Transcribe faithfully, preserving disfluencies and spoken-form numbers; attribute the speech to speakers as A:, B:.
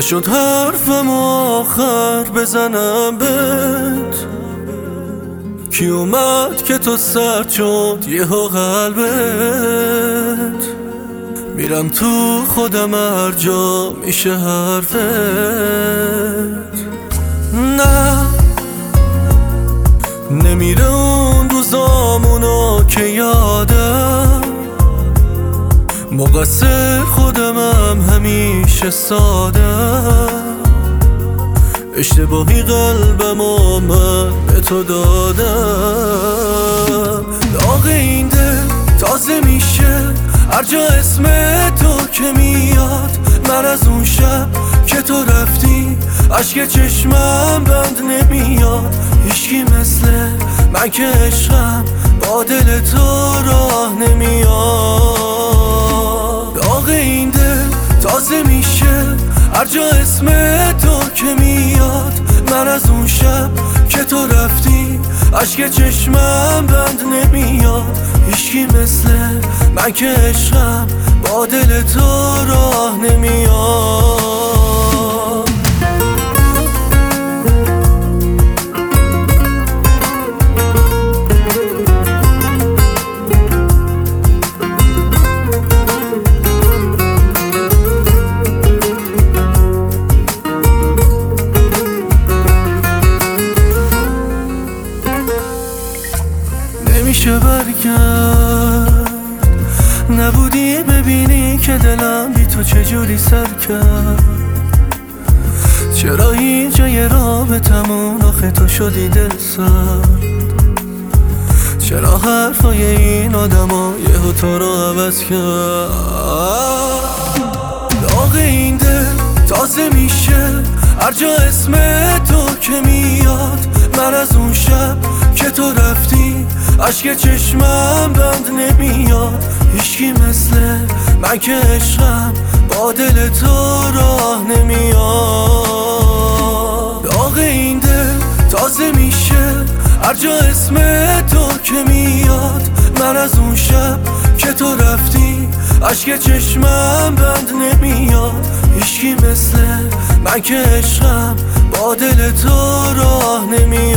A: نشد حرفم آخر بزنم بهت، کی اومد که تو سرد شد یهو قلبت؟ میرم تو خودم هر جا میشه حرفت. نه نمیره اون روزامونو که یادم، مقصر خودمم همیشه سادم، اشتباهی قلبمو من به تو دادم. داغ این دل تازه میشه هر جا اسم تو که میاد، من از اون شب که تو رفتی اشک چشمم بند نمیاد. هیچکی مثل من که عشقم با دل تو راه نمیاد. داغ این دل تازه میشه هر جا اسم تو که میاد، من از اون شب که تو رفتی اشک چشمم بند نمیاد. هیچکی مثل من که عشقم با دل تو راه نمیاد. نمیشه برگرد، نبودی ببینی که دلم بی تو چجوری سر کرد. چرا هیچ جای رابطمون آخه تو شدی دل سرد؟ چرا حرفای این آدما یهو تو رو عوض کرد؟ داغ این دل تازه میشه هر جا اسم تو که میاد، من از اون شب که تو رفتی اشک چشمم بند نمیاد. هیچکی مثل من که عشقم با دل تو راه نمیاد. داغ این دل تازه میشه هر جا اسم تو که میاد، من از اون شب که تو رفتی اشک چشمم بند نمیاد. هیچکی مثل من که عشقم با دل تو راه نمیاد.